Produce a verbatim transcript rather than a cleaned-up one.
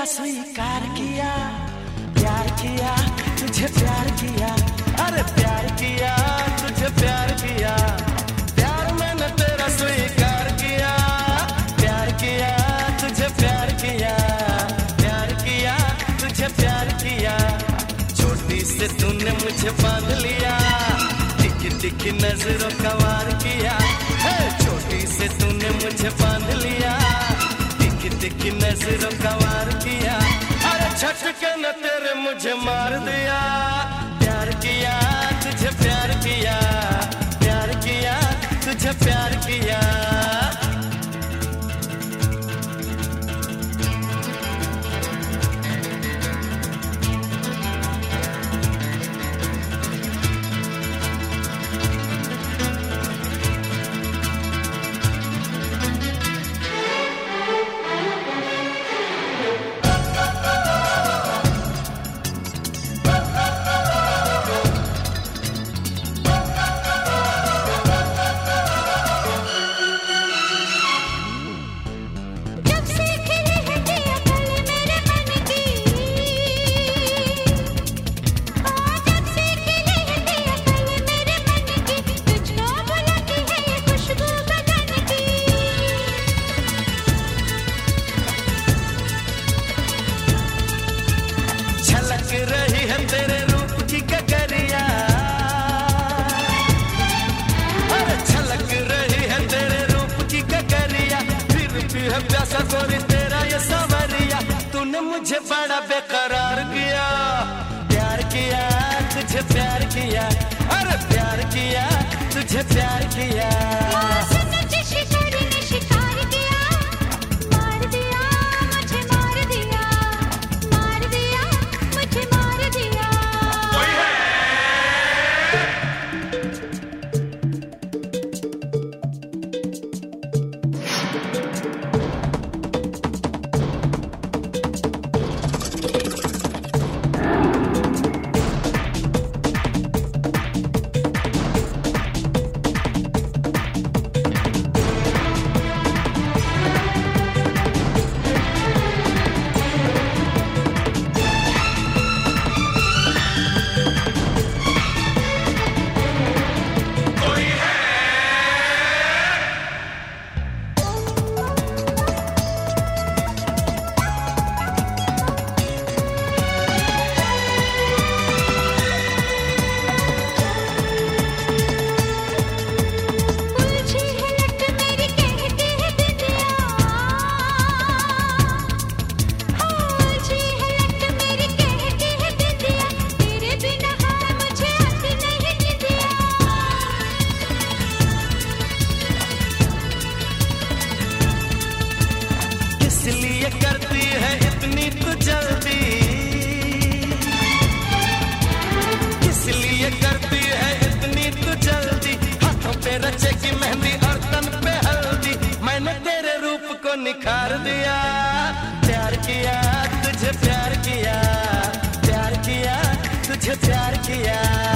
तेरा स्वीकार किया, प्यार किया तुझे प्यार किया, अरे प्यार किया तुझे प्यार किया, प्यार मैंने तेरा स्वीकार किया, प्यार किया तुझे प्यार किया, प्यार किया तुझे प्यार किया। छोटी से तूने मुझे बांध लिया, टिकी टिकी नजरों का वार किया, छोटी से तूने मुझे बांध लिया, टिकी टिकी नजरों का वार किया, अरे झटके न तेरे मुझे मार दिया। प्यार किया तुझे प्यार किया, प्यार किया तुझे प्यार किया। रही है तेरे रूप की ककरिया, अरे छलक रही है तेरे रूप की ककरिया, फिर भी है प्यासा गोरी तेरा ये सवरिया, तूने मुझे बड़ा बेकरार किया। प्यार किया तुझे प्यार किया, अरे प्यार किया तुझे प्यार किया। इसलिए करती है इतनी तू जल्दी, इसलिए करती है इतनी तू जल्दी, हाथों पे रचे की मेहंदी और तन पे हल्दी, मैंने तेरे रूप को निखार दिया। प्यार किया तुझे प्यार किया, प्यार किया तुझे प्यार किया।